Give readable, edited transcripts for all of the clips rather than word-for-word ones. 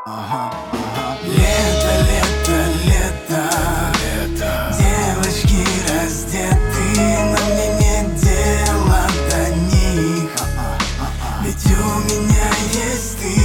Лето, лето, лето, девочки раздеты, но мне нет дела до них, ведь у меня есть ты.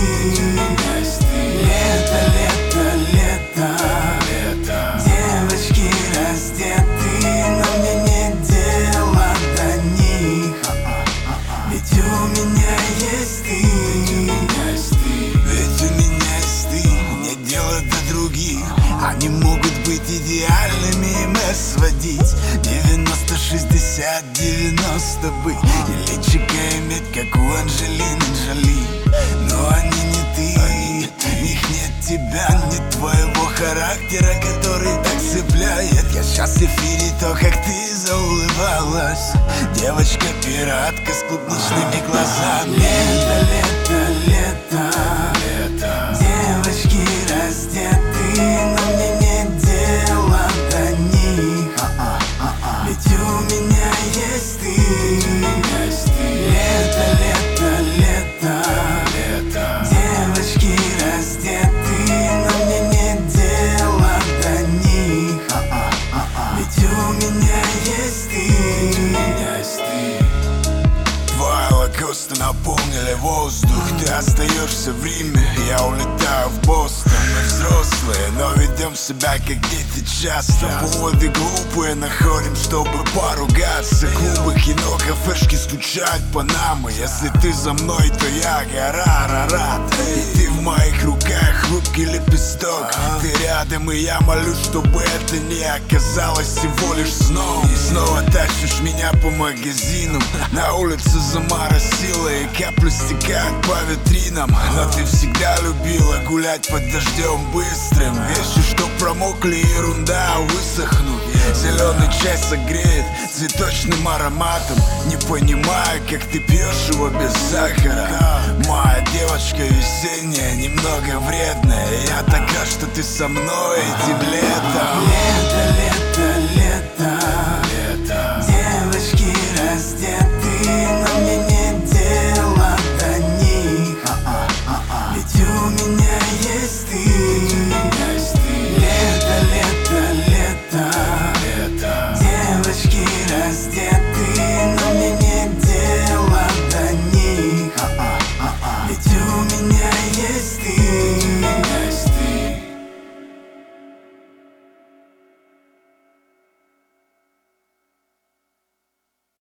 Лето, лето, лето, девочки раздеты, но мне нет дела до них, ведь у меня есть ты. Ведь у меня есть ты, нет дела до других. Они могут быть идеальными и мы сводить 90, 60, 90 быть. И личико иметь, как у Анджелины Джоли. Но они не ты, в них нет тебя, нет твоего характера, который так цепляет. Я счастлив видеть то, как ты заулыбалась, девочка-пиратка с клубничными глазами. Лето, лето, лето, девочки раздеты, но мне нет дела до них, ведь у меня есть ты. Лето, лето, лето, девочки раздеты, но мне нет дела до них, ведь у меня есть ты. Твои лакосты наполнили воздух. Ты остаешься в Риме, я улетаю в Бостон. Мы взрослые, но ведем себя как дети часто. Поводы глупые находим, чтобы поругаться. Клубы, кино, кафешки стучат по нам. И если ты за мной, то я гора Арарат. И ты в моих руках, хрупкий лепесток. Ты рядом, и я молюсь, чтобы это не оказалось всего лишь сном. И снова тащишь меня по магазинам. На улице заморосило, и капли стекают по витринам. Но ты всегда любила гулять под дождем быстрым. Вещи, что промокли, ерунда, высохнут. Зеленый чай согреет цветочным ароматом. Не понимаю, как ты пьешь его без сахара. Моя девочка весенняя, немного вредная. Я так рад, что ты со мной этим летом.